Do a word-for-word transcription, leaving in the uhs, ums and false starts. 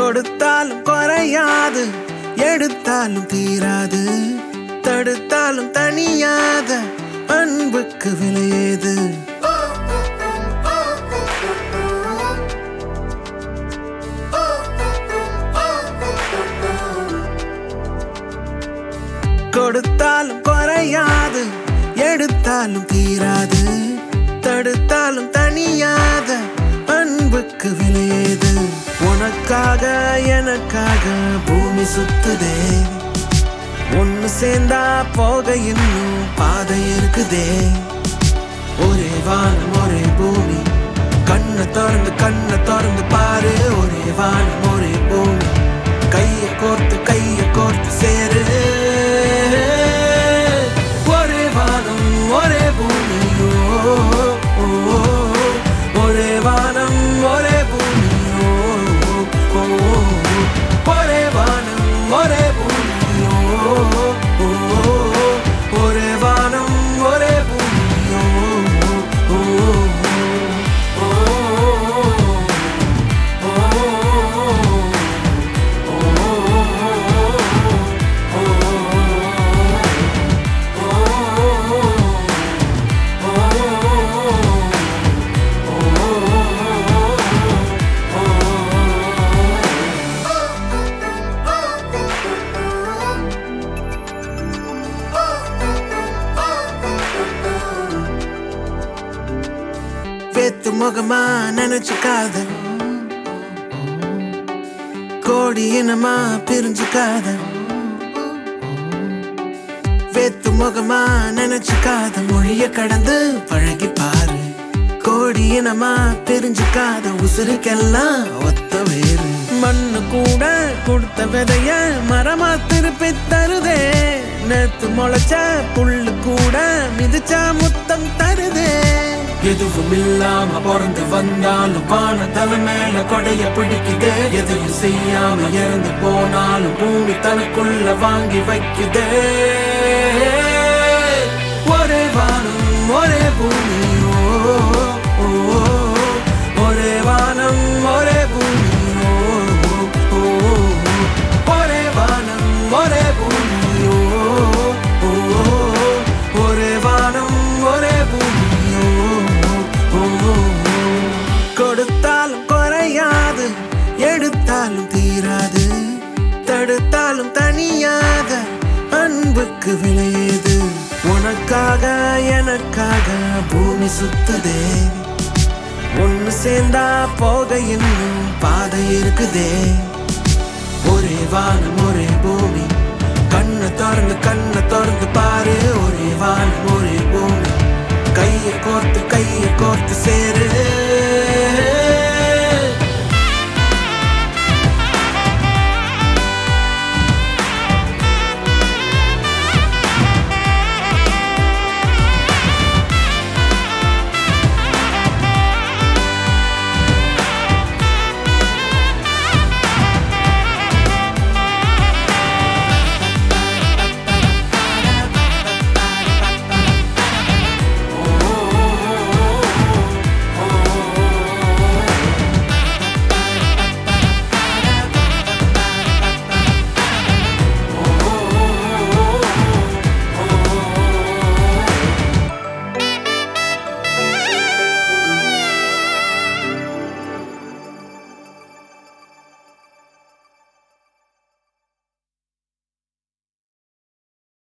கொடுத்தாலும் குறையாது, எடுத்தாலும் தீராது, தடுத்தாலும் தனியாத அன்புக்கு விலையேது. கொடுத்தாலும் குறையாது, எடுத்தாலும் தீராது, தடுத்தாலும் தனியாத அன்புக்கு விலையேது. உனக்காக எனக்காக பூமி சுத்துதே, ஒன்னு சேர்ந்தா போக இன்னும் பாதை இருக்குதே. ஒரே வானம் ஒரே பூமி, கண்ணை திறந்து கண்ணை திறந்து பாரு. ஒரே வானம் ஒரே பூமி, கைய கோர்த்து கைய கோர்த்து சேரு. ஒரே வானம் ஒரே பூமி, ஒரே வானம் ஒரே பூமி, ஒரே வானம் ஒரே பூமி, ஒரே வானம் ஒரே பூமி. பேத்து முகமா நினைச்சுக்காத, கோடி இனமா பிரிஞ்சுக்காத. பேத்து முகமா நினைச்சுக்காத, மொழிய கடந்து பழகி பாரு. கோடி இனமா பிரிஞ்சுக்காத, உசுருக்கெல்லாம் ஒத்த வேறு. மண்ணு கூட கொடுத்த விதைய மரமா திருப்பி தருதே. நேத்து முளைச்ச புல்லு கூட மிதிச்சா முத்தம் தருதே. எதுவும் இல்லாம பிறந்து வந்தாலும் வான தலை மேல கொடைய பிடிக்குதே. எதையும் செய்யாம இறந்து போனாலும் பூமி தனக்குள்ள வாங்கி வைக்குதே. ஒரே வானம் ஒரே பூமி, ஒரே வானம் ஒரே பூமி, ஒரே வானம் ஒரே பூமி, ஒரே வானம் ஒரே பூமி. கொடுத்தாலும் குறையாது, எடுத்தாலும் தீராது, தடுத்தாலும் தனியாத அன்புக்கு விலையேது. உனக்காக எனக்காக பூமி சுத்துதே, ஒன்னு சேர்ந்தா போக இன்னும் பாதை இருக்குதே. ஒரே வானம் ஒரே பூமி, கண்ணை திறந்து கண்ணை திறந்து பாரு. ஒரே வானம் ஒரே பூமி, கைய கோர்த்து கைய கோர்த்து சேரு.